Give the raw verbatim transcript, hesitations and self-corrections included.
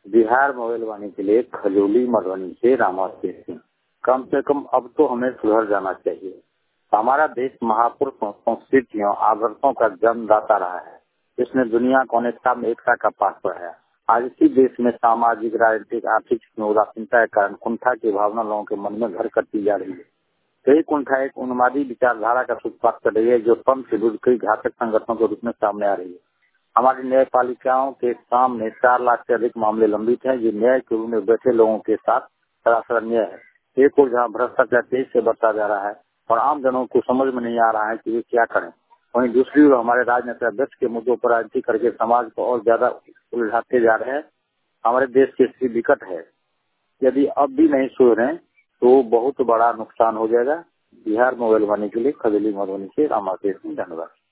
Bihar mobile वाणी के लिए खजौली मधुबनी से रामाशेष सिंह। कम से कम अब तो हमें सुधर जाना चाहिए। हमारा देश महापुरुषों, संस्कृतियों, आदर्शों का जन्मदाता रहा है। इसने दुनिया को अनेकता में एकता का पाठ पढ़ाया। आज इसी देश में सामाजिक, राजनीतिक, आर्थिक उदासीनता के कारण कुंठा की भावना लोगों के मन में घर करती जा रही है। कई कुंठा एक उन्मादी विचारधारा का सूत्रपात कर रही है, जो पंथ के विरुद्ध कई घातक संगठनों के रूप में सामने आ रही है। हमारी न्यायपालिकाओं के सामने चार लाख से अधिक मामले लंबित हैं, जो न्याय के रूप में बैठे लोगों के साथ सरासर अन्याय है। एक और जहाँ भ्रष्टाचार तेज से बढ़ता जा रहा है और आम जनों को समझ में नहीं आ रहा है कि वे क्या करें, वहीं दूसरी ओर हमारे राजनेता अध्यक्ष के मुद्दों पर राजनीति करके समाज को और ज्यादा उलझाते जा रहे हैं। हमारे देश की स्थिति विकट है। यदि अब भी नहीं सुधरे तो बहुत बड़ा नुकसान हो जाएगा। बिहार मोबाइल वाणी के लिए खजौली मधुबनी से रामाशेष सिंह, धन्यवाद।